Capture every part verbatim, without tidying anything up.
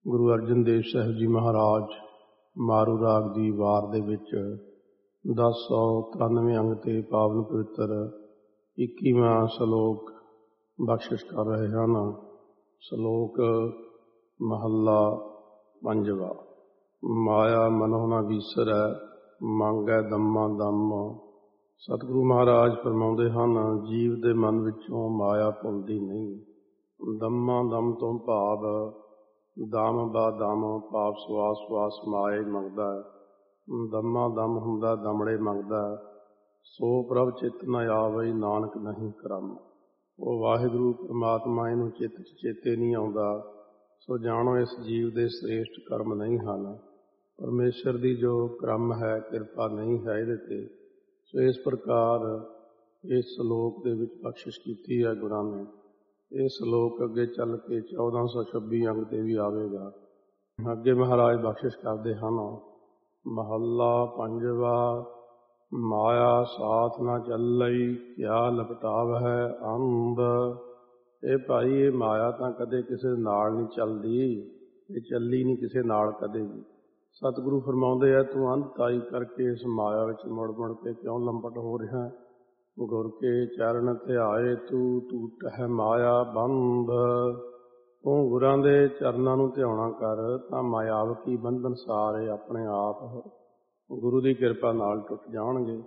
ਗੁਰੂ ਅਰਜਨ ਦੇਵ ਸਾਹਿਬ ਜੀ ਮਹਾਰਾਜ ਮਾਰੂ ਰਾਗ ਦੀ ਵਾਰ ਦੇ ਵਿੱਚ ਦਸ ਸੌ ਤਰਾਨਵੇਂ ਅੰਗ ਤੇ ਪਾਵਨ ਪਵਿੱਤਰ ਇੱਕੀਵਾਂ ਸਲੋਕ ਬਖਸ਼ਿਸ਼ ਕਰ ਰਹੇ ਹਨ। ਸਲੋਕ ਮਹੱਲਾ ਪੰਜਵਾ। ਮਾਇਆ ਮਨੋ ਨ ਵੀਸਰੈ, ਮੰਗੈ ਦੰਮਾ ਦੰਮ। ਸਤਿਗੁਰੂ ਮਹਾਰਾਜ ਫਰਮਾਉਂਦੇ ਹਨ, ਜੀਵ ਦੇ ਮਨ ਵਿੱਚੋਂ ਮਾਇਆ ਭੁੱਲਦੀ ਨਹੀਂ। ਦੰਮਾ ਦੰਮ ਤੋਂ ਭਾਵ ਦਮ ਬਾ ਦਮ, ਭਾਵ ਸਵਾਸ ਸਵਾਸ ਮਾਇਆ ਹੀ ਮੰਗਦਾ ਹੈ। ਦੰਮਾ ਦਮ ਹੁੰਦਾ ਦਮੜੇ ਮੰਗਦਾ, ਸੋ ਪ੍ਰਭ ਚਿੱਤ ਨ ਆਵਈ ਨਾਨਕ ਨਹੀਂ ਕਰਮ। ਉਹ ਵਾਹਿਗੁਰੂ ਪਰਮਾਤਮਾ ਇਹਨੂੰ ਚਿੱਤ 'ਚ ਚੇਤੇ ਨਹੀਂ ਆਉਂਦਾ। ਸੋ ਜਾਣੋ ਇਸ ਜੀਵ ਦੇ ਸ੍ਰੇਸ਼ਟ ਕਰਮ ਨਹੀਂ ਹਨ। ਪਰਮੇਸ਼ਰ ਦੀ ਜੋ ਕਰਮ ਹੈ, ਕਿਰਪਾ ਨਹੀਂ ਹੈ ਇਹਦੇ 'ਤੇ। ਸੋ ਇਸ ਪ੍ਰਕਾਰ ਇਸ ਸਲੋਕ ਦੇ ਵਿੱਚ ਬਖਸ਼ਿਸ਼ ਕੀਤੀ ਹੈ ਗੁਰਾਂ ਨੇ। ਇਹ ਸਲੋਕ ਅੱਗੇ ਚੱਲ ਕੇ ਚੌਦਾਂ ਸੌ ਛੱਬੀ ਅੰਗ 'ਤੇ ਵੀ ਆਵੇਗਾ। ਅੱਗੇ ਮਹਾਰਾਜ ਬਖਸ਼ਿਸ਼ ਕਰਦੇ ਹਨ। ਮਹੱਲਾ ਪੰਜਵਾ। ਮਾਇਆ ਸਾਥ ਨਾ ਚੱਲਈ, ਕਿਆ ਲਪਟਾਵ ਹੈ ਅੰਧ। ਇਹ ਭਾਈ, ਇਹ ਮਾਇਆ ਤਾਂ ਕਦੇ ਕਿਸੇ ਨਾਲ ਨਹੀਂ ਚੱਲਦੀ, ਇਹ ਚੱਲੀ ਨਹੀਂ ਕਿਸੇ ਨਾਲ ਕਦੇ ਵੀ। ਸਤਿਗੁਰੂ ਫਰਮਾਉਂਦੇ ਆ, ਤੂੰ ਅੰਧਤਾਈ ਕਰਕੇ ਇਸ ਮਾਇਆ ਵਿੱਚ ਮੁੜ ਮੁੜ ਕੇ ਕਿਉਂ ਲੰਪਟ ਹੋ ਰਿਹਾ। ਗੁਰ ਕੇ ਚਰਨ ਧਿਆਏ ਤੂੰ, ਟੂਟ ਹੈ ਮਾਇਆ ਬੰਧ। ਤੂੰ ਗੁਰਾਂ ਦੇ ਚਰਨਾਂ ਨੂੰ ਧਿਆਉਣਾ ਕਰ ਤਾਂ ਮਾਇਆਵਕੀ ਬੰਧਨ ਸਾਰੇ ਆਪਣੇ ਆਪ ਗੁਰੂ ਦੀ ਕਿਰਪਾ ਨਾਲ ਟੁੱਟ ਜਾਣਗੇ।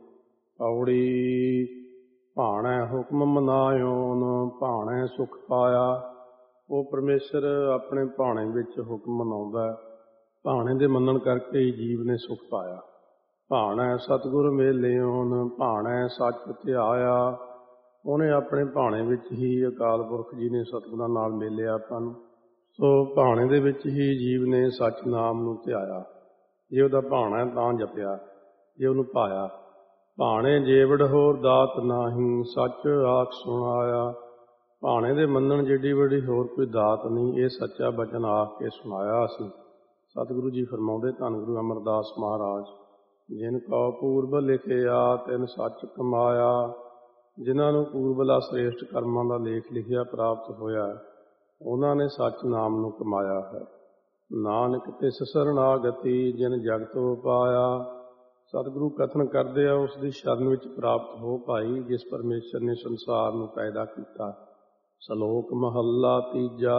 ਪੌੜੀ। ਭਾਣੈ ਹੁਕਮ ਮਨਾਇਓਨ, ਭਾਣੈ ਸੁਖ ਪਾਇਆ। ਉਹ ਪਰਮੇਸ਼ਰ ਆਪਣੇ ਭਾਣੇ ਵਿੱਚ ਹੁਕਮ ਮਨਾਉਂਦਾ। ਭਾਣੇ ਦੇ ਮੰਨਣ ਕਰਕੇ ਹੀ ਜੀਵ ਨੇ ਸੁਖ ਪਾਇਆ। ਭਾਣੈ ਸਤਿਗੁਰ ਮੇਲਿਓਨ, ਭਾਣੈ ਸੱਚ ਧਿਆਇਆ। ਉਹਨੇ ਆਪਣੇ ਭਾਣੇ ਵਿੱਚ ਹੀ ਅਕਾਲ ਪੁਰਖ ਜੀ ਨੇ ਸਤਿਗੁਰਾਂ ਨਾਲ ਮੇਲਿਆ ਆਪਾਂ ਨੂੰ। ਸੋ ਭਾਣੇ ਦੇ ਵਿੱਚ ਹੀ ਜੀਵ ਨੇ ਸੱਚ ਨਾਮ ਨੂੰ ਧਿਆਇਆ। ਜੇ ਉਹਦਾ ਭਾਣਾ ਤਾਂ ਜਪਿਆ, ਜੇ ਉਹਨੂੰ ਪਾਇਆ। ਭਾਣੇ ਜੇਵੜ ਹੋਰ ਦਾਤ ਨਾਹੀਂ, ਸੱਚ ਆਖ ਸੁਣਾਇਆ। ਭਾਣੇ ਦੇ ਮੰਨਣ ਜਿੱਡੀ ਵੱਡੀ ਹੋਰ ਕੋਈ ਦਾਤ ਨਹੀਂ, ਇਹ ਸੱਚਾ ਬਚਨ ਆਖ ਕੇ ਸੁਣਾਇਆ ਅਸੀਂ। ਸਤਿਗੁਰੂ ਜੀ ਫਰਮਾਉਂਦੇ, ਧੰਨ ਗੁਰੂ ਅਮਰਦਾਸ ਮਹਾਰਾਜ, ਜਿਨ ਕਉ ਪੂਰਬ ਲਿਖਿਆ ਤਿਨ ਸੱਚ ਕਮਾਇਆ। ਜਿਨ੍ਹਾਂ ਨੂੰ ਪੂਰਬਲਾ ਸ੍ਰੇਸ਼ਟ ਕਰਮਾਂ ਦਾ ਲੇਖ ਲਿਖਿਆ ਪ੍ਰਾਪਤ ਹੋਇਆ, ਉਹਨਾਂ ਨੇ ਸੱਚ ਨਾਮ ਨੂੰ ਕਮਾਇਆ ਹੈ। ਨਾਨਕ ਤਿਸ ਸਰਣਾਗਤੀ, ਜਿਨ ਜਗਤੋ ਪਾਇਆ। ਸਤਿਗੁਰੂ ਕਥਨ ਕਰਦੇ ਆ, ਉਸ ਦੀ ਸ਼ਰਨ ਵਿੱਚ ਪ੍ਰਾਪਤ ਹੋ ਭਾਈ, ਜਿਸ ਪਰਮੇਸ਼ਰ ਨੇ ਸੰਸਾਰ ਨੂੰ ਪੈਦਾ ਕੀਤਾ। ਸਲੋਕ ਮਹੱਲਾ ਤੀਜਾ।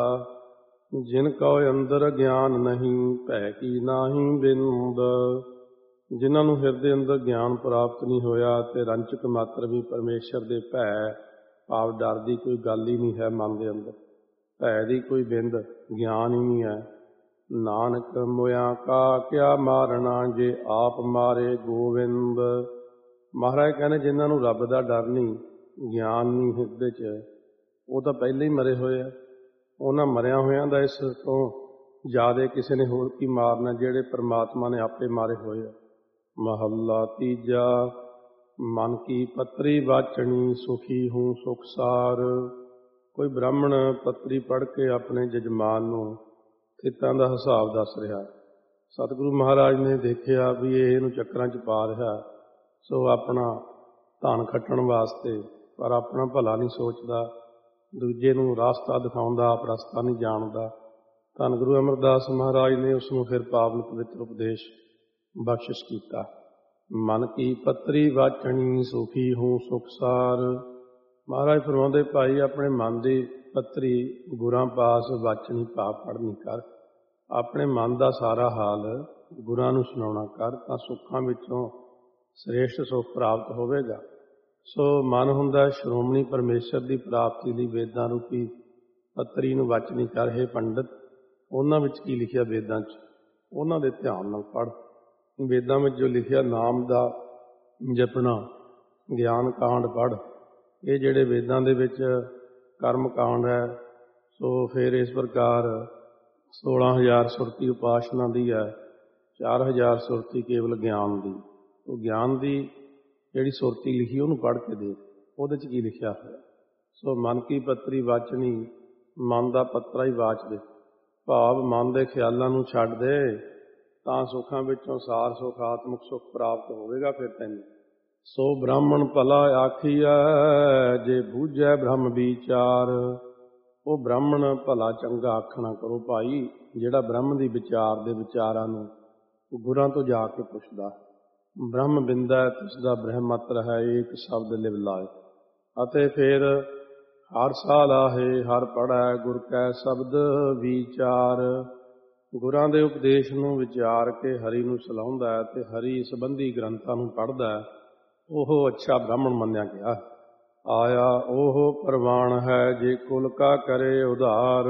ਜਿਨ ਕਉ ਅੰਦਰ ਗਿਆਨ ਨਹੀਂ, ਭੈ ਕੀ ਨਾਹੀਂ ਬਿੰਦ। ਜਿਨ੍ਹਾਂ ਨੂੰ ਹਿਰਦੇ ਅੰਦਰ ਗਿਆਨ ਪ੍ਰਾਪਤ ਨਹੀਂ ਹੋਇਆ ਤੇ ਰੰਚਕ ਮਾਤਰ ਵੀ ਪਰਮੇਸ਼ਰ ਦੇ ਭੈ ਭਾਵ ਡਰ ਦੀ ਕੋਈ ਗੱਲ ਹੀ ਨਹੀਂ ਹੈ ਮਨ ਦੇ ਅੰਦਰ। ਭੈ ਦੀ ਕੋਈ ਬਿੰਦ ਗਿਆਨ ਹੀ ਨਹੀਂ ਹੈ। ਨਾਨਕ ਮੋਇਆ ਕਾ ਕਿਆ ਮਾਰਨਾ, ਜੇ ਆਪ ਮਾਰੇ ਗੋਵਿੰਦ। ਮਹਾਰਾਜ ਕਹਿੰਦੇ, ਜਿਨ੍ਹਾਂ ਨੂੰ ਰੱਬ ਦਾ ਡਰ ਨਹੀਂ, ਗਿਆਨ ਨਹੀਂ ਹਿਰਦੇ 'ਚ, ਉਹ ਤਾਂ ਪਹਿਲਾਂ ਹੀ ਮਰੇ ਹੋਏ ਆ। ਉਹਨਾਂ ਮਰਿਆ ਹੋਇਆਂ ਦਾ ਇਸ ਤੋਂ ਜ਼ਿਆਦਾ ਕਿਸੇ ਨੇ ਹੋਰ ਕੀ ਮਾਰਨਾ, ਜਿਹੜੇ ਪਰਮਾਤਮਾ ਨੇ ਆਪੇ ਮਾਰੇ ਹੋਏ ਆ। ਮਹੱਲਾ ਤੀਜਾ। ਮਨ ਕੀ ਪੱਤਰੀ ਵਾਚਣੀ, ਸੁਖੀ ਹੂੰ ਸੁਖਸਾਰ। ਕੋਈ ਬ੍ਰਾਹਮਣ ਪੱਤਰੀ ਪੜ੍ਹ ਕੇ ਆਪਣੇ ਜਜਮਾਨ ਨੂੰ ਖੇਤਾਂ ਦਾ ਹਿਸਾਬ ਦੱਸ ਰਿਹਾ। ਸਤਿਗੁਰੂ ਮਹਾਰਾਜ ਨੇ ਦੇਖਿਆ ਵੀ ਇਹ ਇਹਨੂੰ ਚੱਕਰਾਂ 'ਚ ਪਾ ਰਿਹਾ, ਸੋ ਆਪਣਾ ਧਨ ਖੱਟਣ ਵਾਸਤੇ, ਪਰ ਆਪਣਾ ਭਲਾ ਨਹੀਂ ਸੋਚਦਾ। ਦੂਜੇ ਨੂੰ ਰਾਸਤਾ ਦਿਖਾਉਂਦਾ, ਆਪ ਰਸਤਾ ਨਹੀਂ ਜਾਣਦਾ। ਧੰਨ ਗੁਰੂ ਅਮਰਦਾਸ ਮਹਾਰਾਜ ਨੇ ਉਸ ਨੂੰ ਫਿਰ ਪਾਵਨ ਪਵਿੱਤਰ ਉਪਦੇਸ਼ ਬਖਸ਼ਿਸ਼ ਕੀਤਾ। ਮਨ ਕੀ ਪੱਤਰੀ ਵਾਚਣੀ, ਸੁਖੀ ਹੂੰ ਸੁਖਸਾਰ। ਮਹਾਰਾਜ ਫਰਮਾਉਂਦੇ, ਭਾਈ ਆਪਣੇ ਮਨ ਦੀ ਪੱਤਰੀ ਗੁਰਾਂ ਪਾਸ ਵਾਚਣੀ ਭਾਵ ਪੜ੍ਹਨੀ ਕਰ। ਆਪਣੇ ਮਨ ਦਾ ਸਾਰਾ ਹਾਲ ਗੁਰਾਂ ਨੂੰ ਸੁਣਾਉਣਾ ਕਰ, ਤਾਂ ਸੁੱਖਾਂ ਵਿੱਚੋਂ ਸ੍ਰੇਸ਼ਟ ਸੁੱਖ ਪ੍ਰਾਪਤ ਹੋਵੇਗਾ। ਸੋ ਮਨ ਹੁੰਦਾ ਸ਼੍ਰੋਮਣੀ ਪਰਮੇਸ਼ਰ ਦੀ ਪ੍ਰਾਪਤੀ ਲਈ ਵੇਦਾਂ ਰੂਪੀ ਪੱਤਰੀ ਨੂੰ ਵਾਚਣੀ ਕਰ। ਹੈ ਪੰਡਤ, ਉਹਨਾਂ ਵਿੱਚ ਕੀ ਲਿਖਿਆ ਵੇਦਾਂ 'ਚ, ਉਹਨਾਂ ਦੇ ਧਿਆਨ ਨਾਲ ਪੜ੍ਹ। ਵੇਦਾਂ ਵਿੱਚ ਜੋ ਲਿਖਿਆ ਨਾਮ ਦਾ ਜਪਣਾ, ਗਿਆਨ ਕਾਂਡ ਪੜ੍ਹ। ਇਹ ਜਿਹੜੇ ਵੇਦਾਂ ਦੇ ਵਿੱਚ ਕਰਮ ਕਾਂਡ ਹੈ, ਸੋ ਫਿਰ ਇਸ ਪ੍ਰਕਾਰ ਸੋਲਾਂ ਹਜ਼ਾਰ ਸੁਰਤੀ ਉਪਾਸਨਾ ਦੀ ਹੈ, ਚਾਰ ਹਜ਼ਾਰ ਸੁਰਤੀ ਕੇਵਲ ਗਿਆਨ ਦੀ। ਉਹ ਗਿਆਨ ਦੀ ਜਿਹੜੀ ਸੁਰਤੀ ਲਿਖੀ ਉਹਨੂੰ ਪੜ੍ਹ ਕੇ ਦੇਖ, ਉਹਦੇ 'ਚ ਕੀ ਲਿਖਿਆ ਹੋਇਆ। ਸੋ ਮਨ ਕੀ ਪੱਤਰੀ ਵਾਚਣੀ, ਮਨ ਦਾ ਪੱਤਰਾ ਹੀ ਵਾਚ ਦੇ, ਭਾਵ ਮਨ ਦੇ ਖਿਆਲਾਂ ਨੂੰ ਛੱਡ ਦੇ, ਤਾਂ ਸੁੱਖਾਂ ਵਿੱਚੋਂ ਸਾਰ ਸੁੱਖ ਆਤਮਿਕ ਸੁੱਖ ਪ੍ਰਾਪਤ ਹੋਵੇਗਾ ਫਿਰ ਤੈਨੂੰ। ਸੋ ਬ੍ਰਾਹਮਣ ਭਲਾ ਆਖੀਐ, ਜੇ ਬੂਝੈ ਬ੍ਰਹਮ ਵਿਚਾਰ। ਉਹ ਬ੍ਰਾਹਮਣ ਭਲਾ ਚੰਗਾ ਆਖਣਾ ਕਰੋ ਭਾਈ, ਜਿਹੜਾ ਬ੍ਰਹਮ ਦੀ ਵਿਚਾਰ ਦੇ ਵਿਚਾਰਾਂ ਨੂੰ ਗੁਰਾਂ ਤੋਂ ਜਾ ਕੇ ਪੁੱਛਦਾ। ਬ੍ਰਹਮ ਬਿੰਦਾ ਤਿਸ ਦਾ ਬ੍ਰਹਮਤਰ ਹੈ, ਏਕ ਸ਼ਬਦ ਲਿਵ ਲਾਏ। ਅਤੇ ਫਿਰ ਹਰ ਸਾਲ ਆਹੇ ਹਰ ਪੜ੍ਹੈ, ਗੁਰ ਕੈ ਸ਼ਬਦ ਵਿਚਾਰ। ਗੁਰਾਂ ਦੇ ਉਪਦੇਸ਼ ਨੂੰ ਵਿਚਾਰ ਕੇ ਹਰੀ ਨੂੰ ਸਲਾਹੁੰਦਾ ਹੈ ਤੇ ਹਰੀ ਸੰਬੰਧੀ ਗ੍ਰੰਥਾਂ ਨੂੰ ਪੜ੍ਹਦਾ ਹੈ, ਉਹ ਅੱਛਾ ਬ੍ਰਾਹਮਣ ਮੰਨਿਆ ਗਿਆ। ਆਇਆ ਉਹ ਪ੍ਰਵਾਨ ਹੈ, ਜੇ ਕੁਲ ਕਾ ਕਰੇ ਉਧਾਰ।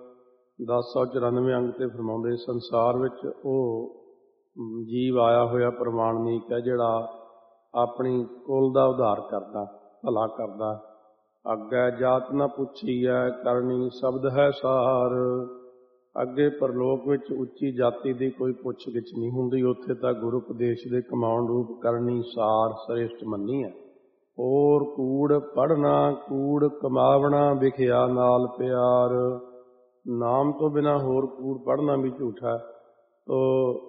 ਦਸ ਸੌ ਚੁਰਾਨਵੇਂ ਅੰਗ ਤੇ ਫਰਮਾਉਂਦੇ, ਸੰਸਾਰ ਵਿੱਚ ਉਹ ਜੀਵ ਆਇਆ ਹੋਇਆ ਪ੍ਰਮਾਣਿਕ ਹੈ ਜਿਹੜਾ ਆਪਣੀ ਕੁਲ ਦਾ ਉਧਾਰ ਕਰਦਾ, ਭਲਾ ਕਰਦਾ। ਅੱਗੇ ਜਾਤ ਨਾ ਪੁੱਛੀਐ, ਕਰਨੀ ਸ਼ਬਦ ਹੈ ਸਾਰ। ਅੱਗੇ ਪਰਲੋਕ ਵਿੱਚ ਉੱਚੀ ਜਾਤੀ ਦੀ ਕੋਈ ਪੁੱਛ ਗਿੱਛ ਨਹੀਂ ਹੁੰਦੀ, ਉੱਥੇ ਤਾਂ ਗੁਰੂ ਉਪਦੇਸ਼ ਦੇ ਕਮਾਉਣ ਰੂਪ ਕਰਨੀ ਸਾਰ ਸ੍ਰੇਸ਼ਟ ਮੰਨੀ ਹੈ। ਹੋਰ ਕੂੜ ਪੜ੍ਹਨਾ, ਕੂੜ ਕਮਾਵਣਾ, ਵਿਖਿਆ ਨਾਲ ਪਿਆਰ। ਨਾਮ ਤੋਂ ਬਿਨਾਂ ਹੋਰ ਕੂੜ ਪੜ੍ਹਨਾ ਵੀ ਝੂਠਾ ਤੋ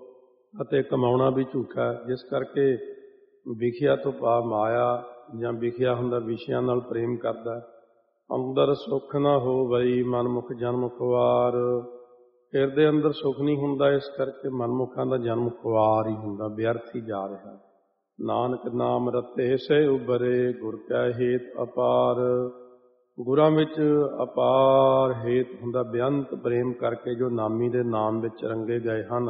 ਅਤੇ ਕਮਾਉਣਾ ਵੀ ਝੂਠਾ ਹੈ। ਜਿਸ ਕਰਕੇ ਵਿਖਿਆ ਤੋਂ ਭਾਵ ਮਾਇਆ ਜਾਂ ਵਿਖਿਆ ਹੁੰਦਾ ਵਿਸ਼ਿਆਂ ਨਾਲ ਪ੍ਰੇਮ ਕਰਦਾ। ਅੰਦਰ ਸੁੱਖ ਨਾ ਹੋਵਈ, ਮਨਮੁਖ ਜਨਮ ਖੁਆਰ। ਹਿਰਦੇ ਅੰਦਰ ਸੁੱਖ ਨਹੀਂ ਹੁੰਦਾ, ਇਸ ਕਰਕੇ ਮਨਮੁਖਾਂ ਦਾ ਜਨਮ ਖੁਆਰ ਹੀ ਹੁੰਦਾ, ਵਿਅਰਥ ਹੀ ਜਾ ਰਿਹਾ। ਨਾਨਕ ਨਾਮ ਰਤੇ ਸੇ ਉਬਰੇ, ਗੁਰ ਕੈ ਹੇਤ ਅਪਾਰ। ਗੁਰਾਂ ਵਿੱਚ ਅਪਾਰ ਹੇਤ ਹੁੰਦਾ, ਬੇਅੰਤ ਪ੍ਰੇਮ ਕਰਕੇ ਜੋ ਨਾਮੀ ਦੇ ਨਾਮ ਵਿੱਚ ਰੰਗੇ ਗਏ ਹਨ,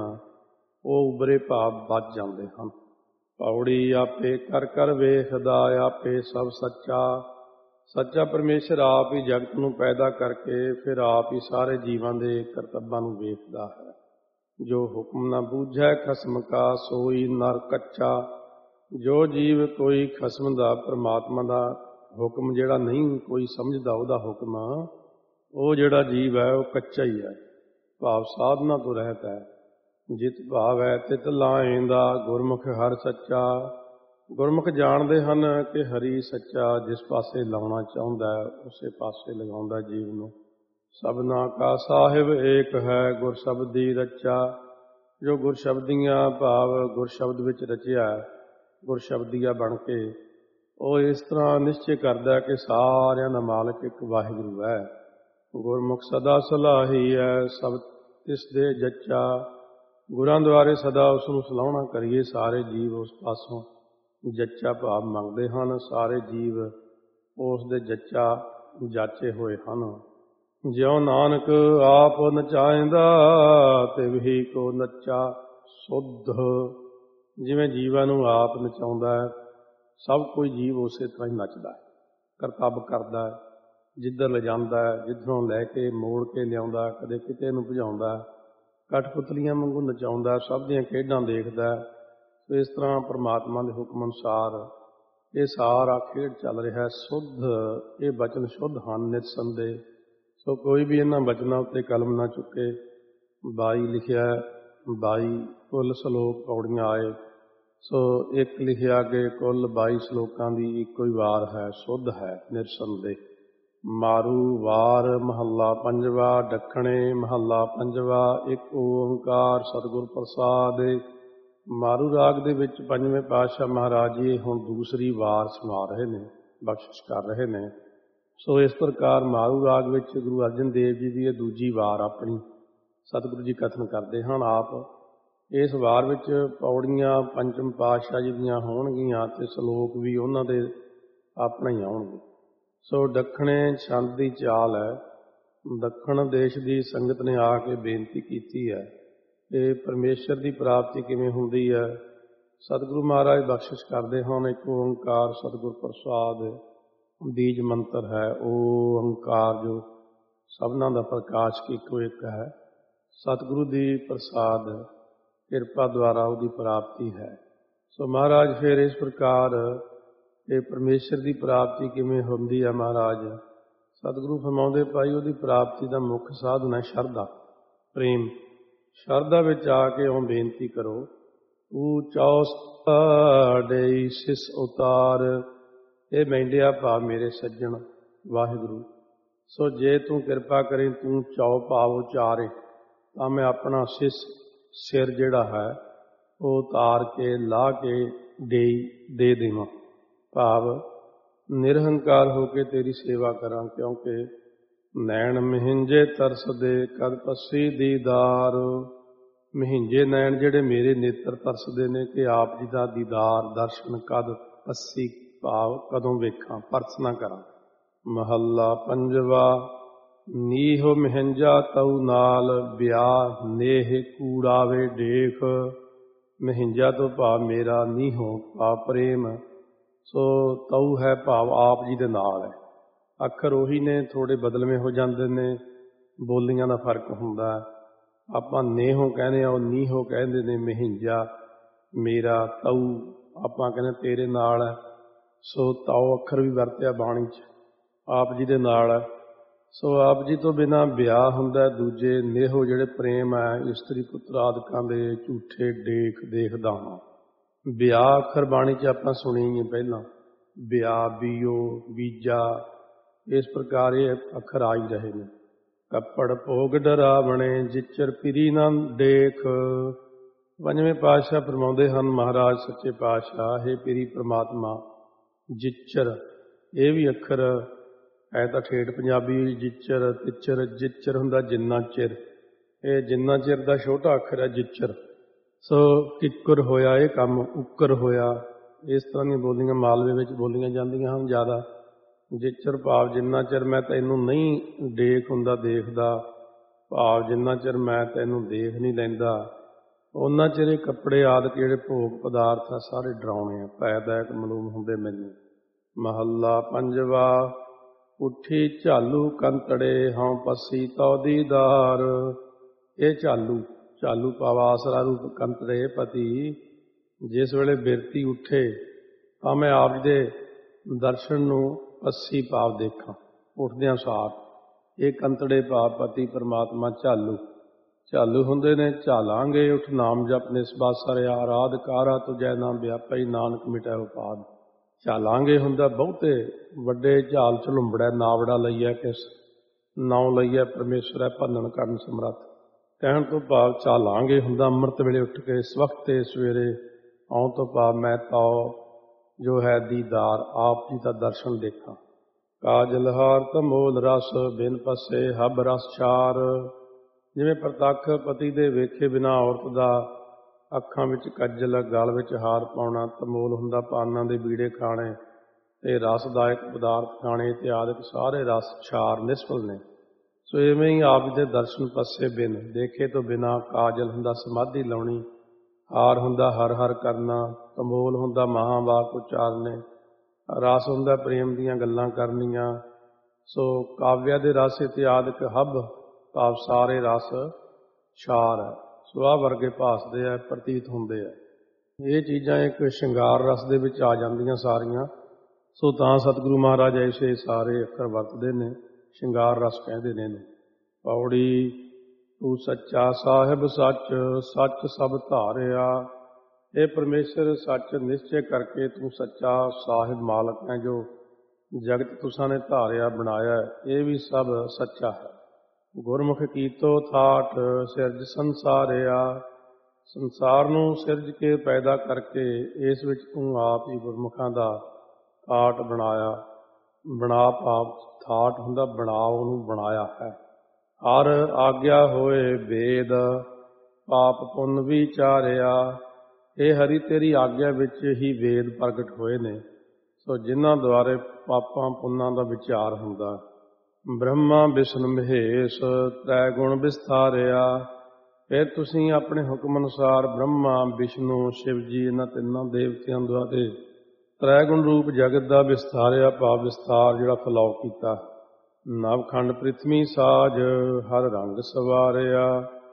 ਉਹ ਉਬਰੇ ਭਾਵ ਬਚ ਜਾਂਦੇ ਹਨ। ਪੌੜੀ ਆਪੇ ਕਰ ਕਰ ਵੇਖਦਾ, ਆਪੇ ਸਭ ਸੱਚਾ। ਸੱਚਾ ਪਰਮੇਸ਼ਰ ਆਪ ਹੀ ਜਗਤ ਨੂੰ ਪੈਦਾ ਕਰਕੇ ਫਿਰ ਆਪ ਹੀ ਸਾਰੇ ਜੀਵਾਂ ਦੇ ਕਰਤੱਬਾਂ ਨੂੰ ਵੇਖਦਾ ਹੈ। ਜੋ ਹੁਕਮ ਨਾ ਬੂਝੈ ਖਸਮ ਕਾ, ਸੋਈ ਨਰ ਕੱਚਾ। ਜੋ ਜੀਵ ਕੋਈ ਖਸਮ ਦਾ, ਪਰਮਾਤਮਾ ਦਾ ਹੁਕਮ ਜਿਹੜਾ ਨਹੀਂ ਕੋਈ ਸਮਝਦਾ, ਉਹਦਾ ਹੁਕਮ, ਉਹ ਜਿਹੜਾ ਜੀਵ ਹੈ ਉਹ ਕੱਚਾ ਹੀ ਹੈ, ਭਾਵ ਸਾਧਨਾ ਤੋਂ ਰਹਿਤ ਹੈ। ਜਿਤ ਭਾਵ ਹੈ ਤਿਤ ਲਾਏਂਦਾ, ਗੁਰਮੁਖ ਹਰ ਸੱਚਾ। ਗੁਰਮੁਖ ਜਾਣਦੇ ਹਨ ਕਿ ਹਰੀ ਸੱਚਾ, ਜਿਸ ਪਾਸੇ ਲਾਉਣਾ ਚਾਹੁੰਦਾ ਹੈ ਉਸੇ ਪਾਸੇ ਲਗਾਉਂਦਾ ਜੀਵ ਨੂੰ। ਸਭਨਾ ਕਾ ਸਾਹਿਬ ਏਕ ਹੈ, ਗੁਰ ਸ਼ਬਦ ਦੀ ਰਚਾ। ਜੋ ਗੁਰ ਸ਼ਬਦੀਆਂ ਭਾਵ ਗੁਰ ਸ਼ਬਦ ਵਿੱਚ ਰਚਿਆ, ਗੁਰ ਸ਼ਬਦੀਆ ਬਣ ਕੇ ਉਹ ਇਸ ਤਰ੍ਹਾਂ ਨਿਸ਼ਚੈ ਕਰਦਾ ਕਿ ਸਾਰਿਆਂ ਦਾ ਮਾਲਕ ਇੱਕ ਵਾਹਿਗੁਰੂ ਹੈ। ਗੁਰਮੁਖ ਸਦਾ ਸਲਾਹੀ ਹੈ, ਸਭ ਤਿਸ ਦੇ ਜੱਚਾ। ਗੁਰਾਂ ਦੁਆਰੇ ਸਦਾ ਉਸ ਨੂੰ ਸਲਾਹੁਣਾ ਕਰੀਏ, ਸਾਰੇ ਜੀਵ ਉਸ ਪਾਸੋਂ ਜੱਚਾ ਭਾਵ ਮੰਗਦੇ ਹਨ। ਸਾਰੇ ਜੀਵ ਉਸ ਦੇ ਜੱਚਾ ਜਾਚੇ ਹੋਏ ਹਨ। ਜਿਉ ਨਾਨਕ ਆਪ ਨਚਾਇਂਦਾ, ਤਿਵਹੀ ਕੋ ਨੱਚਾ ਸੁਧ। ਜਿਵੇਂ ਜੀਵਾਂ ਨੂੰ ਆਪ ਨਚਾਉਂਦਾ ਹੈ, ਸਭ ਕੋਈ ਜੀਵ ਉਸੇ ਤਰ੍ਹਾਂ ਹੀ ਨੱਚਦਾ ਹੈ, ਕਰਤੱਵ ਕਰਦਾ ਹੈ, ਜਿੱਧਰ ਲਿਜਾਂਦਾ ਹੈ, ਜਿੱਧਰੋਂ ਲੈ ਕੇ ਮੋੜ ਕੇ ਲਿਆਉਂਦਾ, ਕਦੇ ਕਿਤੇ ਨੂੰ ਭਜਾਉਂਦਾ, ਕਠਪੁਤਲੀਆਂ ਵਾਂਗੂ ਨਚਾਉਂਦਾ, ਸਭ ਦੀਆਂ ਖੇਡਾਂ ਦੇਖਦਾ। ਸੋ ਇਸ ਤਰ੍ਹਾਂ ਪਰਮਾਤਮਾ ਦੇ ਹੁਕਮ ਅਨੁਸਾਰ ਇਹ ਸਾਰਾ ਖੇਡ ਚੱਲ ਰਿਹਾ। ਸੁੱਧ, ਇਹ ਬਚਨ ਸ਼ੁੱਧ ਹਨ ਨਿਰਸੰਦੇਹ। ਸੋ ਕੋਈ ਵੀ ਇਹਨਾਂ ਬਚਨਾਂ ਉੱਤੇ ਕਲਮ ਨਾ ਚੁੱਕੇ। ਬਾਈ ਲਿਖਿਆ, ਬਾਈ ਕੁੱਲ ਸਲੋਕ ਪੌੜੀਆਂ ਆਏ। ਸੋ ਇੱਕ ਲਿਖਿਆ ਅੱਗੇ ਕੁੱਲ ਬਾਈ ਸਲੋਕਾਂ ਦੀ ਇੱਕੋ ਹੀ ਵਾਰ ਹੈ, ਸੁੱਧ ਹੈ, ਨਿਰਸੰਦੇਹ। ਮਾਰੂ ਵਾਰ ਮਹੱਲਾ ਪੰਜਵਾ, ਦੱਖਣੇ ਮਹੱਲਾ ਪੰਜਵਾ। ਇੱਕ ਓਂਕਾਰ ਸਤਿਗੁਰ ਪ੍ਰਸਾਦਿ। ਮਾਰੂ ਰਾਗ ਦੇ ਵਿੱਚ ਪੰਜਵੇਂ ਪਾਤਸ਼ਾਹ ਮਹਾਰਾਜ ਜੀ ਹੁਣ ਦੂਸਰੀ ਵਾਰ ਸਮਾ ਰਹੇ ਨੇ, ਬਖਸ਼ਿਸ਼ ਕਰ ਰਹੇ ਨੇ। ਸੋ ਇਸ ਪ੍ਰਕਾਰ ਮਾਰੂ ਰਾਗ ਵਿੱਚ ਗੁਰੂ ਅਰਜਨ ਦੇਵ ਜੀ ਦੀ ਇਹ ਦੂਜੀ ਵਾਰ ਆਪਣੀ ਸਤਿਗੁਰੂ ਜੀ ਕਥਨ ਕਰਦੇ ਹਨ। ਆਪ ਇਸ ਵਾਰ ਵਿੱਚ ਪੌੜੀਆਂ ਪੰਚਮ ਪਾਤਸ਼ਾਹ ਜੀ ਦੀਆਂ ਹੋਣਗੀਆਂ ਅਤੇ ਸਲੋਕ ਵੀ ਉਹਨਾਂ ਦੇ ਆਪਣੇ ਹੀ ਆਉਣਗੇ। ਸੋ ਦੱਖਣੇ ਛੰਦ ਦੀ ਚਾਲ ਹੈ। ਦੱਖਣ ਦੇਸ਼ ਦੀ ਸੰਗਤ ਨੇ ਆ ਕੇ ਬੇਨਤੀ ਕੀਤੀ ਹੈ ਕਿ ਪਰਮੇਸ਼ਰ ਦੀ ਪ੍ਰਾਪਤੀ ਕਿਵੇਂ ਹੁੰਦੀ ਹੈ। ਸਤਿਗੁਰੂ ਮਹਾਰਾਜ ਬਖਸ਼ਿਸ਼ ਕਰਦੇ ਹਨ। ਇੱਕ ਓਂਕਾਰ ਸਤਿਗੁਰ ਪ੍ਰਸਾਦ ਬੀਜ ਮੰਤਰ ਹੈ। ਉਹ ਓਂਕਾਰ ਜੋ ਸਭਨਾਂ ਦਾ ਪ੍ਰਕਾਸ਼ਕ ਇੱਕੋ ਇੱਕ ਹੈ, ਸਤਿਗੁਰੂ ਦੀ ਪ੍ਰਸਾਦ ਕਿਰਪਾ ਦੁਆਰਾ ਉਹਦੀ ਪ੍ਰਾਪਤੀ ਹੈ। ਸੋ ਮਹਾਰਾਜ ਫਿਰ ਇਸ ਪ੍ਰਕਾਰ ਇਹ ਪਰਮੇਸ਼ਰ ਦੀ ਪ੍ਰਾਪਤੀ ਕਿਵੇਂ ਹੁੰਦੀ ਹੈ। ਮਹਾਰਾਜ ਸਤਿਗੁਰੂ ਫਰਮਾਉਂਦੇ, ਭਾਈ ਉਹਦੀ ਪ੍ਰਾਪਤੀ ਦਾ ਮੁੱਖ ਸਾਧਨ ਹੈ ਸ਼ਰਧਾ, ਪ੍ਰੇਮ। ਸ਼ਰਧਾ ਵਿੱਚ ਆ ਕੇ ਉਹ ਬੇਨਤੀ ਕਰੋ, ਤੂੰ ਚੌਸੜੇ ਸਿਸ ਉਤਾਰ। ਇਹ ਮਹਿੰਡਿਆ ਭਾਵ ਮੇਰੇ ਸੱਜਣ ਵਾਹਿਗੁਰੂ, ਸੋ ਜੇ ਤੂੰ ਕਿਰਪਾ ਕਰੇ, ਤੂੰ ਚੌ ਭਾਵ ਉਚਾਰੇ ਤਾਂ ਮੈਂ ਆਪਣਾ ਸਿਸ ਸਿਰ ਜਿਹੜਾ ਹੈ ਉਹ ਉਤਾਰ ਕੇ ਲਾ ਕੇ ਦੇ ਦੇ ਦੇਵਾਂ, ਭਾਵ ਨਿਰਹੰਕਾਰ ਹੋ ਕੇ ਤੇਰੀ ਸੇਵਾ ਕਰਾਂ। ਕਿਉਂਕਿ ਨੈਣ ਮਹਿੰਜੇ ਤਰਸਦੇ ਕਦ ਪੱਸੀ ਦੀਦਾਰ। ਮਹਿੰਜੇ ਨੈਣ ਜਿਹੜੇ ਮੇਰੇ ਨੇਤਰ ਤਰਸਦੇ ਨੇ ਕਿ ਆਪ ਜੀ ਦਾ ਦੀਦਾਰ ਦਰਸ਼ਨ ਕਦ ਪੱਸੀ ਭਾਵ ਕਦੋਂ ਵੇਖਾਂ, ਪਰਸ ਨਾ ਕਰਾਂ। ਮਹੱਲਾ ਪੰਜਵਾ। ਨੀਹੋ ਮਹਿੰਜਾ ਤਉ ਨਾਲ ਵਿਆਹ ਨੇਹ ਕੂੜਾਵੇ ਡੇਖ। ਮਹਿੰਜਾ ਤੋਂ ਭਾਵ ਮੇਰਾ, ਨੀਹੋ ਭਾਵ ਪ੍ਰੇਮ, ਸੋ ਤਉ ਹੈ ਭਾਵ ਆਪ ਜੀ ਦੇ ਨਾਲ ਹੈ। ਅੱਖਰ ਉਹੀ ਨੇ, ਥੋੜ੍ਹੇ ਬਦਲਵੇਂ ਹੋ ਜਾਂਦੇ ਨੇ, ਬੋਲੀਆਂ ਦਾ ਫਰਕ ਹੁੰਦਾ। ਆਪਾਂ ਨੇਹੋ ਕਹਿੰਦੇ ਆ, ਉਹ ਨੀਹੋ ਕਹਿੰਦੇ ਨੇ। ਮਹਿੰਜਾ ਮੇਰਾ, ਤਉ ਆਪਾਂ ਕਹਿੰਦੇ ਤੇਰੇ ਨਾਲ ਹੈ। ਸੋ ਤਉ ਅੱਖਰ ਵੀ ਵਰਤਿਆ ਬਾਣੀ 'ਚ, ਆਪ ਜੀ ਦੇ ਨਾਲ ਹੈ। ਸੋ ਆਪ ਜੀ ਤੋਂ ਬਿਨਾਂ ਵਿਆਹ ਹੁੰਦਾ। ਦੂਜੇ ਨੇਹੋ ਜਿਹੜੇ ਪ੍ਰੇਮ ਹੈ, ਇਸਤਰੀ ਪੁੱਤਰ ਆਦਿਕਾਂ ਦੇ ਝੂਠੇ ਡੇਖ ਦੇਖਦਾ ਹਾਂ। ਵਿਆਹ ਅੱਖਰ ਬਾਣੀ 'ਚ ਆਪਾਂ ਸੁਣੀ ਹੀ ਪਹਿਲਾਂ, ਵਿਆਹ, ਬੀਓ, ਬੀਜਾ, ਇਸ ਪ੍ਰਕਾਰ ਇਹ ਅੱਖਰ ਆ ਹੀ ਰਹੇ ਨੇ। ਕੱਪੜ ਭੋਗ ਡਰਾਵਣੇ ਜਿਚਰ ਪਿਰੀ ਨਾ ਦੇਖ। ਪੰਜਵੇਂ ਪਾਤਸ਼ਾਹ ਫਰਮਾਉਂਦੇ ਹਨ, ਮਹਾਰਾਜ ਸੱਚੇ ਪਾਤਸ਼ਾਹ, ਹੇ ਪਿਰੀ ਪ੍ਰਮਾਤਮਾ, ਜਿਚਰ ਇਹ ਵੀ ਅੱਖਰ ਹੈ ਤਾਂ ਠੇਠ ਪੰਜਾਬੀ। ਜਿਚਰ, ਤਿਚਰ, ਜਿਚਰ ਹੁੰਦਾ ਜਿੰਨਾ ਚਿਰ, ਇਹ ਜਿੰਨਾ ਚਿਰ ਦਾ ਛੋਟਾ ਅੱਖਰ ਹੈ ਜਿਚਰ। ਸੋ ਕਿੱਕਰ ਹੋਇਆ ਇਹ ਕੰਮ, ਉੱਕਰ ਹੋਇਆ, ਇਸ ਤਰ੍ਹਾਂ ਦੀਆਂ ਬੋਲੀਆਂ ਮਾਲਵੇ ਵਿੱਚ ਬੋਲੀਆਂ ਜਾਂਦੀਆਂ ਹਨ ਜ਼ਿਆਦਾ। ਜਿਚਰ ਭਾਵ ਜਿੰਨਾ ਚਿਰ ਮੈਂ ਤੈਨੂੰ ਨਹੀਂ ਡੇਖ ਹੁੰਦਾ, ਦੇਖਦਾ, ਭਾਵ ਜਿੰਨਾ ਚਿਰ ਮੈਂ ਤੈਨੂੰ ਦੇਖ ਨਹੀਂ ਲੈਂਦਾ, ਉਹਨਾਂ ਚਿਰ ਇਹ ਕੱਪੜੇ ਆਦਿ ਜਿਹੜੇ ਭੋਗ ਪਦਾਰਥ ਆ ਸਾਰੇ ਡਰਾਉਣੇ ਆ, ਭੈਦਾਇਕ ਮਾਲੂਮ ਹੁੰਦੇ ਮੈਨੂੰ। ਮਹੱਲਾ ਪੰਜਵਾ। ਉੱਠੀ ਝਾਲੂ ਕੰਤੜੇ ਹਉ ਪੱਸੀ ਤਉ ਦੀਦਾਰ। ਇਹ ਝਾਲੂ, ਝਾਲੂ ਭਾਵ ਆਸਰਾ ਰੂਪ ਕੰਤੜੇ ਪਤੀ, ਜਿਸ ਵੇਲੇ ਬਿਰਤੀ ਉੱਠੇ ਤਾਂ ਮੈਂ ਆਪ ਦੇ ਦਰਸ਼ਨ ਨੂੰ ਪੱਸੀ ਭਾਵ ਦੇਖਾਂ, ਉੱਠਦਿਆਂ ਸਾਰ। ਇਹ ਕੰਤੜੇ ਭਾਵ ਪਤੀ ਪਰਮਾਤਮਾ ਝਾਲੂ, ਝਾਲੂ ਹੁੰਦੇ ਨੇ। ਝਾਲਾਂਗੇ ਉਠ ਨਾਮ ਜਪ ਨਿਸਬਾਸ ਰਿਆ ਆਰਾਧ ਕਾਰਾ ਤੁਜੈ ਨਾਮ ਵਿਆਪਈ ਨਾਨਕ ਮਿਟੈ ਉਪਾਦ। ਝਾਲਾਂਗੇ ਹੁੰਦਾ ਬਹੁਤੇ ਵੱਡੇ ਝਾਲ ਝਲੁੰਬੜੈ ਨਾਵੜਾ ਲਈਐ ਕਿਸ, ਨਾਉ ਲਈਐ ਪਰਮੇਸ਼ਰ ਹੈ ਭੰਨਣ ਕਰਨ ਸਮਰੱਥ। ਕਹਿਣ ਤੋਂ ਭਾਵ ਝਾਲਾਂਗੇ ਹੁੰਦਾ ਅੰਮ੍ਰਿਤ ਵੇਲੇ ਉੱਠ ਕੇ ਸਵਖਤੇ ਸਵੇਰੇ ਆਉਣ ਤੋਂ ਭਾਵ ਮੈਂ ਤਾਉ ਜੋ ਹੈ ਦੀਦਾਰ, ਆਪ ਜੀ ਦਾ ਦਰਸ਼ਨ ਦੇਖਾਂ। ਕਾਜਲ ਹਾਰ ਤਮੋਲ ਰਸ ਬਿਨ ਪੱਸੇ ਹਬ ਰਸ ਛਾਰ। ਜਿਵੇਂ ਪ੍ਰਤੱਖ ਪਤੀ ਦੇ ਵੇਖੇ ਬਿਨਾਂ ਔਰਤ ਦਾ ਅੱਖਾਂ ਵਿੱਚ ਕੱਜਲ, ਗਲ ਵਿੱਚ ਹਾਰ ਪਾਉਣਾ, ਤਮੋਲ ਹੁੰਦਾ ਪਾਨਾਂ ਦੇ ਬੀੜੇ ਖਾਣੇ ਤੇ ਰਸਦਾਇਕ ਪਦਾਰਥ ਖਾਣੇ ਤੇ ਆਦਿਕ ਸਾਰੇ ਰਸ ਛਾਰ ਨਿਸਫਲ ਨੇ। ਸੋ ਇਵੇਂ ਹੀ ਆਪ ਦੇ ਦਰਸ਼ਨ ਪੱਸੇ ਬਿਨ, ਦੇਖੇ ਤੋਂ ਬਿਨਾਂ। ਕਾਜਲ ਹੁੰਦਾ ਸਮਾਧੀ ਲਾਉਣੀ, ਹਾਰ ਹੁੰਦਾ ਹਰ ਹਰ ਕਰਨਾ, ਤਮੋਲ ਹੁੰਦਾ ਮਹਾਂਵਾਕ ਉਚਾਰਨੇ, ਰਸ ਹੁੰਦਾ ਪ੍ਰੇਮ ਦੀਆਂ ਗੱਲਾਂ ਕਰਨੀਆਂ। ਸੋ ਕਾਵਿਆ ਦੇ ਰਸ ਇਤਿਆਦਿਕ ਹੱਬ ਭਾਵ ਸਾਰੇ ਰਸ ਛਾਰ ਹੈ। ਸੁਆਹ ਵਰਗੇ ਭਾਸਦੇ ਆ, ਪ੍ਰਤੀਤ ਹੁੰਦੇ ਆ। ਇਹ ਚੀਜ਼ਾਂ ਇੱਕ ਸ਼ਿੰਗਾਰ ਰਸ ਦੇ ਵਿੱਚ ਆ ਜਾਂਦੀਆਂ ਸਾਰੀਆਂ। ਸੋ ਤਾਂ ਸਤਿਗੁਰੂ ਮਹਾਰਾਜ ਐਸੇ ਸਾਰੇ ਅੱਖਰ ਵਰਤਦੇ ਨੇ, ਸ਼ਿੰਗਾਰ ਰਸ ਕਹਿੰਦੇ ਨੇ। ਪੌੜੀ। ਤੂੰ ਸੱਚਾ ਸਾਹਿਬ ਸੱਚ, ਸੱਚ ਸਭ ਧਾਰਿਆ। ਇਹ ਪਰਮੇਸ਼ਰ ਸੱਚ ਨਿਸ਼ਚੈ ਕਰਕੇ ਤੂੰ ਸੱਚਾ ਸਾਹਿਬ ਮਾਲਕ ਹੈ, ਜੋ ਜਗਤ ਤੁਸਾਂ ਨੇ ਧਾਰਿਆ ਬਣਾਇਆ, ਇਹ ਵੀ ਸਭ ਸੱਚਾ ਹੈ। ਗੁਰਮੁਖ ਕੀਤੋ ਥਾਟ ਸਿਰਜ ਸੰਸਾਰਿਆ। ਸੰਸਾਰ ਨੂੰ ਸਿਰਜ ਕੇ ਪੈਦਾ ਕਰਕੇ ਇਸ ਵਿੱਚ ਤੂੰ ਆਪ ਹੀ ਗੁਰਮੁਖਾਂ ਦਾ ਥਾਟ ਬਣਾਇਆ। ਬਣਾ ਭਾਵ ਥਾਟ ਹੁੰਦਾ ਬਣਾ, ਉਹਨੂੰ ਬਣਾਇਆ ਹੈ। ਹਰ ਆਗਿਆ ਹੋਏ ਵੇਦ ਪਾਪ ਪੁੰਨ ਵਿਚਾਰਿਆ। ਇਹ ਹਰੀ ਤੇਰੀ ਆਗਿਆ ਵਿੱਚ ਹੀ ਵੇਦ ਪ੍ਰਗਟ ਹੋਏ ਨੇ, ਸੋ ਜਿਨ੍ਹਾਂ ਦੁਆਰੇ ਪਾਪਾਂ ਪੁੰਨਾਂ ਦਾ ਵਿਚਾਰ ਹੁੰਦਾ। ਬ੍ਰਹਮਾ ਵਿਸ਼ਨ ਮਹੇਸ਼ ਤ੍ਰੈ ਗੁਣ ਵਿਸਥਾਰਿਆ। ਫਿਰ ਤੁਸੀਂ ਆਪਣੇ ਹੁਕਮ ਅਨੁਸਾਰ ਬ੍ਰਹਮਾ, ਵਿਸ਼ਨੂੰ, ਸ਼ਿਵ ਜੀ, ਇਹਨਾਂ ਤਿੰਨਾਂ ਦੇਵਤਿਆਂ ਦੁਆਰੇ ਤ੍ਰੈ ਗੁਣ ਰੂਪ ਜਗਤ ਦਾ ਵਿਸਥਾਰਿਆ ਭਾਵ ਵਿਸਥਾਰ ਜਿਹੜਾ ਫੈਲਾਅ ਕੀਤਾ। ਨਵਖੰਡ ਪ੍ਰਿਥਵੀ ਸਾਜ ਹਰ ਰੰਗ ਸਵਾਰਿਆ।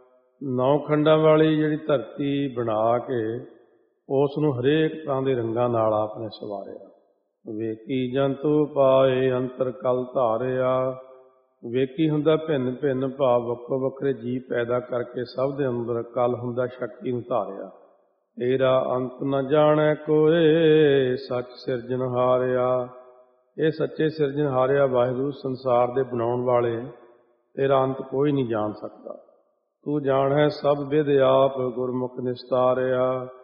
ਨੌ ਖੰਡਾਂ ਵਾਲੀ ਜਿਹੜੀ ਧਰਤੀ ਬਣਾ ਕੇ ਉਸ ਨੂੰ ਹਰੇਕ ਤਰ੍ਹਾਂ ਦੇ ਰੰਗਾਂ ਨਾਲ ਆਪ ਨੇ ਸਵਾਰਿਆ। ਵੇਖੀ ਜੰਤੂ ਪਾਏ ਅੰਤਰ ਕਲ ਧਾਰਿਆ। ਵੇਖੀ ਹੁੰਦਾ ਭਿੰਨ ਭਿੰਨ ਭਾਵ ਵੱਖੋ ਵੱਖਰੇ ਜੀਵ ਪੈਦਾ ਕਰਕੇ ਸਭ ਦੇ ਅੰਦਰ, ਕਲ ਹੁੰਦਾ ਸ਼ਕਤੀ ਨੂੰ ਧਾਰਿਆ। ਤੇਰਾ ਅੰਤ ਨ ਜਾਣੈ ਕੋਏ ਸੱਚ ਸਿਰਜਣਹਾਰਿਆ। ਇਹ ਸੱਚੇ ਸਿਰਜਣਹਾਰਿਆ ਵਾਹਿਗੁਰੂ ਸੰਸਾਰ ਦੇ ਬਣਾਉਣ ਵਾਲੇ, ਤੇਰਾ ਅੰਤ ਕੋਈ ਨਹੀਂ ਜਾਣ ਸਕਦਾ। ਤੂੰ ਜਾਣੈ ਸਭ ਵਿਧ ਆਪ ਗੁਰਮੁਖ ਨਿਸਤਾਰਿਆ।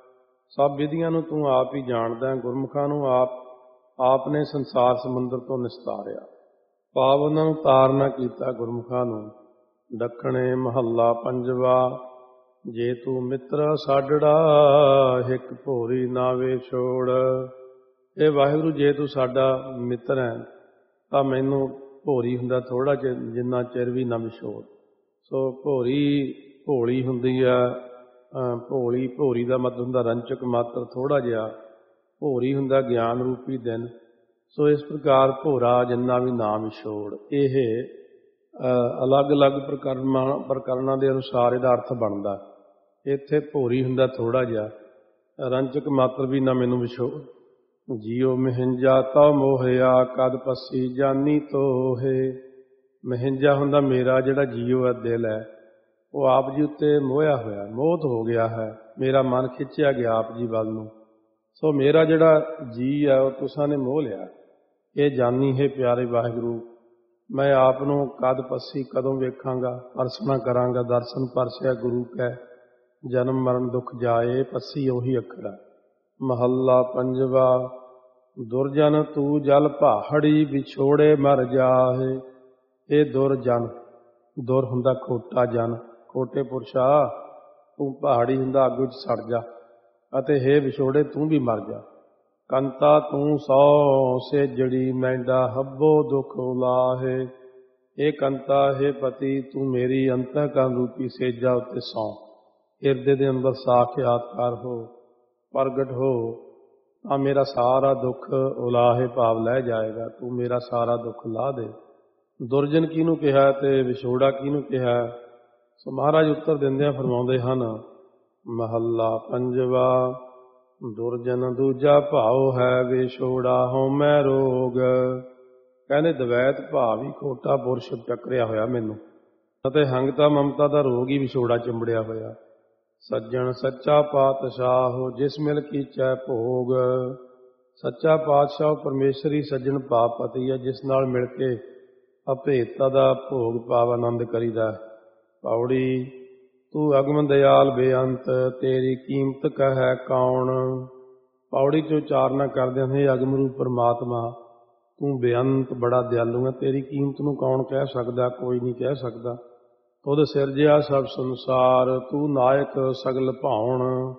ਸਭ ਵਿਧੀਆਂ ਨੂੰ ਤੂੰ ਆਪ ਹੀ ਜਾਣਦਾ। ਗੁਰਮੁਖਾਂ ਨੂੰ ਆਪ ਆਪ ਨੇ ਸੰਸਾਰ ਸਮੁੰਦਰ ਤੋਂ ਨਿਸਤਾਰਿਆ। ਪਾਵਨ ਅਵਤਾਰ ਨਾ ਕੀਤਾ ਗੁਰਮੁਖਾਂ ਨੂੰ। ਦੱਖਣੇ ਮਹੱਲਾ ਪੰਜਵਾ। ਜੇ ਤੂੰ ਮਿੱਤਰ ਸਾਡੜਾ ਹਿੱਕ ਭੋਰੀ ਨਾ ਵੇ ਛੋੜ। ਇਹ ਵਾਹਿਗੁਰੂ ਜੇ ਤੂੰ ਸਾਡਾ ਮਿੱਤਰ ਹੈ ਤਾਂ ਮੈਨੂੰ ਭੋਰੀ ਹੁੰਦਾ ਥੋੜ੍ਹਾ ਚਿਰ, ਜਿੰਨਾ ਚਿਰ ਵੀ ਨਾ ਵਿਛੋੜ। ਸੋ ਭੋਰੀ ਭੋਲੀ ਹੁੰਦੀ ਆ, ਭੋਲੀ ਭੋਰੀ ਦਾ ਮਤਲਬ ਹੁੰਦਾ ਰੰਚਕ ਮਾਤਰ ਥੋੜ੍ਹਾ ਜਿਹਾ, ਭੋਰੀ ਹੁੰਦਾ ਗਿਆਨ ਰੂਪੀ ਦਿਨ। ਸੋ ਇਸ ਪ੍ਰਕਾਰ ਭੋਰਾ ਜਿੰਨਾ ਵੀ ਨਾ ਵਿਛੋੜ। ਇਹ ਅਲੱਗ ਅਲੱਗ ਪ੍ਰਕਰਮਾਂ ਪ੍ਰਕਰਨਾਂ ਦੇ ਅਨੁਸਾਰ ਇਹਦਾ ਅਰਥ ਬਣਦਾ। ਇੱਥੇ ਭੋਰੀ ਹੁੰਦਾ ਥੋੜ੍ਹਾ ਜਿਹਾ, ਰੰਚਕ ਮਾਤਰ ਵੀ ਨਾ ਮੈਨੂੰ ਵਿਛੋੜ। ਜੀਉ ਮਹਿੰਜਾ ਤਉ ਮੋਹਿਆ ਕਦ ਪੱਸੀ ਜਾਨੀ ਤੋਹੇ। ਮਹਿੰਜਾ ਹੁੰਦਾ ਮੇਰਾ ਜਿਹੜਾ ਜੀਉ ਹੈ, ਦਿਲ ਹੈ, ਉਹ ਆਪ ਜੀ ਉੱਤੇ ਮੋਹਿਆ ਹੋਇਆ, ਮੋਹਤ ਹੋ ਗਿਆ ਹੈ। ਮੇਰਾ ਮਨ ਖਿੱਚਿਆ ਗਿਆ ਆਪ ਜੀ ਵੱਲ ਨੂੰ। ਸੋ ਮੇਰਾ ਜਿਹੜਾ ਜੀ ਹੈ ਉਹ ਤੁਸਾਂ ਨੇ ਮੋਹ ਲਿਆ। ਇਹ ਜਾਨੀ ਹੈ ਪਿਆਰੇ ਵਾਹਿਗੁਰੂ, ਮੈਂ ਆਪ ਨੂੰ ਕਦ ਪੱਸੀ ਕਦੋਂ ਵੇਖਾਂਗਾ, ਪਰਸਨਾ ਕਰਾਂਗਾ। ਦਰਸ਼ਨ ਪਰਸਿਆ ਗੁਰੂ ਕੈ ਜਨਮ ਮਰਨ ਦੁੱਖ ਜਾਏ। ਪੱਸੀ ਉਹੀ ਅੱਖਰ ਹੈ। ਮਹੱਲਾ ਪੰਜਵਾ। ਦੁਰਜਨ ਤੂੰ ਜਲ ਪਹਾੜੀ ਵਿਛੋੜੇ ਮਰ ਜਾਹੇ। ਇਹ ਦੁਰਜਨ, ਦੁਰ ਹੁੰਦਾ ਖੋਟਾ ਜਨ, ਖੋਟੇ ਪੁਰਸ਼ਾ ਤੂੰ ਪਹਾੜੀ ਹੁੰਦਾ ਅੱਗ ਵਿੱਚ ਸੜ ਜਾ, ਅਤੇ ਹੇ ਵਿਛੋੜੇ ਤੂੰ ਵੀ ਮਰ ਜਾ। ਕੰਤਾ ਤੂੰ ਸੌ ਸੇਜੜੀ ਮੈਂਡਾ ਹੱਬੋ ਦੁੱਖ ਲਾਹੇ। ਇਹ ਕੰਤਾ ਹੈ ਪਤੀ ਤੂੰ ਮੇਰੀ ਅੰਤःਕਰਨ ਰੂਪੀ ਸੇਜਾ ਉੱਤੇ ਸੌਂ। ਹਿਰਦੇ ਦੇ ਅੰਦਰ ਸਾਖਿਆਤਕਾਰ ਹੋ, ਪ੍ਰਗਟ ਹੋ, ਤਾਂ ਮੇਰਾ ਸਾਰਾ ਦੁੱਖ ਉਲਾਹੇ ਭਾਵ ਲੈ ਜਾਏਗਾ। ਤੂੰ ਮੇਰਾ ਸਾਰਾ ਦੁੱਖ ਲਾ ਦੇ। ਦੁਰਜਨ ਕਿਹਨੂੰ ਕਿਹਾ ਤੇ ਵਿਛੋੜਾ ਕਿਹਨੂੰ ਕਿਹਾ? ਸੋ ਮਹਾਰਾਜ ਉੱਤਰ ਦਿੰਦਿਆਂ ਫਰਮਾਉਂਦੇ ਹਨ। ਮਹੱਲਾ ਪੰਜਵਾ। ਦੁਰਜਨ ਦੂਜਾ ਭਾਉ ਹੈ ਵਿਛੋੜਾ ਹਉਮੈ ਰੋਗ। ਕਹਿੰਦੇ ਦਵੈਤ ਭਾਵ ਹੀ ਖੋਟਾ ਪੁਰਸ਼ ਚੱਕਰਿਆ ਹੋਇਆ ਮੈਨੂੰ, ਅਤੇ ਹੰਗਤਾ ਮਮਤਾ ਦਾ ਰੋਗ ਹੀ ਵਿਛੋੜਾ ਚਿੰਬੜਿਆ ਹੋਇਆ। ਸੱਜਣ ਸੱਚਾ ਪਾਤਸ਼ਾਹ ਜਿਸ ਮਿਲ ਕੀਚੈ ਭੋਗ। ਸੱਚਾ ਪਾਤਸ਼ਾਹ ਪਰਮੇਸ਼ਰੀ ਸੱਜਣ ਪਾਪਤੀ ਹੈ, ਜਿਸ ਨਾਲ ਮਿਲ ਕੇ ਅਭੇਦਤਾ ਦਾ ਭੋਗ ਭਾਵ ਆਨੰਦ ਕਰੀਦਾ। ਪੌੜੀ। ਤੂੰ ਅਗਮ ਦਿਆਲ ਬੇਅੰਤ ਤੇਰੀ ਕੀਮਤ ਕਹੈ ਕੌਣ। ਪੌੜੀ 'ਚ ਉਚਾਰਨਾ ਕਰਦੇ ਨੇ ਅਗਮ ਰੂਪ ਪਰਮਾਤਮਾ ਤੂੰ ਬੇਅੰਤ ਬੜਾ ਦਿਆਲੂ ਹੈ, ਤੇਰੀ ਕੀਮਤ ਨੂੰ ਕੌਣ ਕਹਿ ਸਕਦਾ? ਕੋਈ ਨਹੀਂ ਕਹਿ ਸਕਦਾ। ਤੁਧ ਸਿਰਜਿਆ ਸਭ ਸੰਸਾਰ ਤੂੰ ਨਾਇਕ ਸਗਲ ਭਾਉਣ।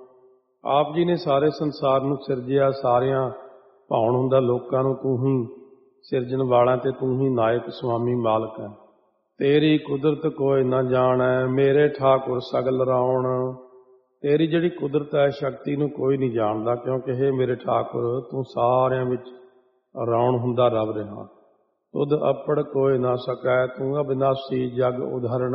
ਆਪ ਜੀ ਨੇ ਸਾਰੇ ਸੰਸਾਰ ਨੂੰ ਸਿਰਜਿਆ, ਸਾਰਿਆਂ ਭਾਉਣ ਹੁੰਦਾ ਲੋਕਾਂ ਨੂੰ ਤੂੰ ਹੀ ਸਿਰਜਣ ਵਾਲਾ ਤੇ ਤੂੰ ਹੀ ਨਾਇਕ ਸੁਆਮੀ ਮਾਲਕ ਹੈ। ਤੇਰੀ ਕੁਦਰਤ ਕੋਈ ਨਾ ਜਾਣੈ ਮੇਰੇ ਠਾਕੁਰ ਸਗਲ ਰਾਉਣ। ਤੇਰੀ ਜਿਹੜੀ ਕੁਦਰਤ ਹੈ, ਸ਼ਕਤੀ ਨੂੰ ਕੋਈ ਨਹੀਂ ਜਾਣਦਾ, ਕਿਉਂਕਿ ਇਹ ਮੇਰੇ ਠਾਕੁਰ ਤੂੰ ਸਾਰਿਆਂ ਵਿੱਚ ਰਾਉਣ ਹੁੰਦਾ ਰਵ ਰਿਹਾ। ਤੁਧ ਅੱਪੜ ਕੋਈ ਨਾ ਸਕੈ ਤੂੰ ਅਬਿਨਾਸੀ ਜਗ ਉਧਰਣ।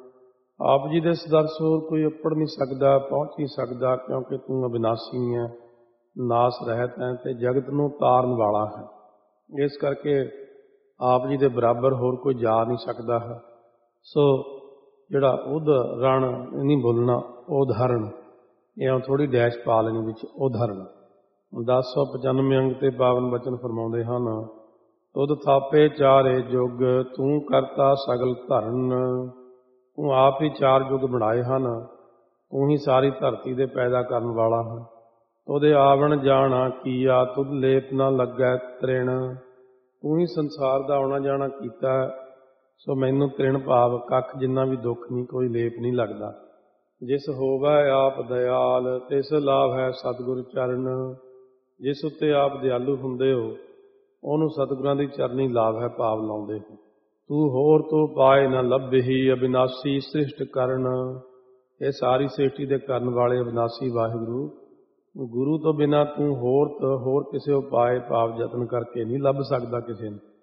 ਆਪ ਜੀ ਦੇ ਸਦਰਸ ਹੋਰ ਕੋਈ ਅੱਪੜ ਨਹੀਂ ਸਕਦਾ, ਪਹੁੰਚ ਨਹੀਂ ਸਕਦਾ, ਕਿਉਂਕਿ ਤੂੰ ਅਬਿਨਾਸੀ ਹੈ, ਨਾਸ ਰਹਿਤ ਹੈ ਤੇ ਜਗਤ ਨੂੰ ਤਾਰਨ ਵਾਲਾ ਹੈ। ਇਸ ਕਰਕੇ ਆਪ ਜੀ ਦੇ ਬਰਾਬਰ ਹੋਰ ਕੋਈ ਜਾ ਨਹੀਂ ਸਕਦਾ ਹੈ। ਸੋ ਜਿਹੜਾ ਉਧ ਰਣ ਨਹੀਂ ਬੋਲਣਾ, ਉਧਾਰਨ, ਇਹ ਥੋੜ੍ਹੀ ਡੈਸ਼ ਪਾ ਲੈਣੀ ਵਿੱਚ, ਉਧਾਰਨ। ਦਸ ਸੌ ਪਚਾਨਵੇਂ ਅੰਗ ਤੇ ਪਾਵਨ ਬਚਨ ਫਰਮਾਉਂਦੇ ਹਨ। ਤੁਧ ਥਾਪੇ ਚਾਰੇ ਯੁੱਗ ਤੂੰ ਕਰਤਾ ਸਗਲ ਧਰਨ। ਤੂੰ ਆਪ ਹੀ ਚਾਰ ਯੁੱਗ ਬਣਾਏ ਹਨ, ਤੂੰ ਹੀ ਸਾਰੀ ਧਰਤੀ ਦੇ ਪੈਦਾ ਕਰਨ ਵਾਲਾ ਹੈ। ਤੁਧੇ ਆਵਣ ਜਾਣਾ ਕੀਆ ਤੁਧ ਲੇਪ ਨਾ ਲੱਗੈ ਤ੍ਰਿਣ। ਤੂੰ ਹੀ ਸੰਸਾਰ ਦਾ ਆਉਣਾ ਜਾਣਾ ਕੀਤਾ, ਸੋ ਮੈਨੂੰ ਤ੍ਰਿਣ ਭਾਵ ਕੱਖ ਜਿੰਨਾ ਵੀ ਦੁੱਖ ਨਹੀਂ, ਕੋਈ ਲੇਪ ਨਹੀਂ ਲੱਗਦਾ। ਜਿਸ ਹੋਵੈ ਆਪ ਦਇਆਲ ਤਿਸ ਲਾਭ ਹੈ ਸਤਿਗੁਰ ਚਰਨ। ਜਿਸ ਉੱਤੇ ਆਪ ਦਿਆਲੂ ਹੁੰਦੇ ਹੋ ਉਹਨੂੰ ਸਤਿਗੁਰਾਂ ਦੀ ਚਰਨੀ ਲਾਭ ਹੈ ਭਾਵ ਲਾਉਂਦੇ ਹੋ। ਤੂੰ ਹੋਰ ਤੋਂ ਪਾਏ ਨਾ ਲੱਭਹੀ ਅਬਿਨਾਸੀ ਸ੍ਰਿਸ਼ਟ ਕਰਨ। ਇਹ ਸਾਰੀ ਸ੍ਰਿਸ਼ਟੀ ਦੇ ਕਰਨ ਵਾਲੇ ਅਬਿਨਾਸੀ ਵਾਹਿਗੁਰੂ, ਗੁਰੂ ਤੋਂ ਬਿਨਾਂ ਤੂੰ ਹੋਰ ਹੋਰ ਕਿਸੇ ਉਪਾਏ ਭਾਵ ਯਤਨ ਕਰਕੇ ਨਹੀਂ ਲੱਭ ਸਕਦਾ ਕਿਸੇ ਨੂੰ।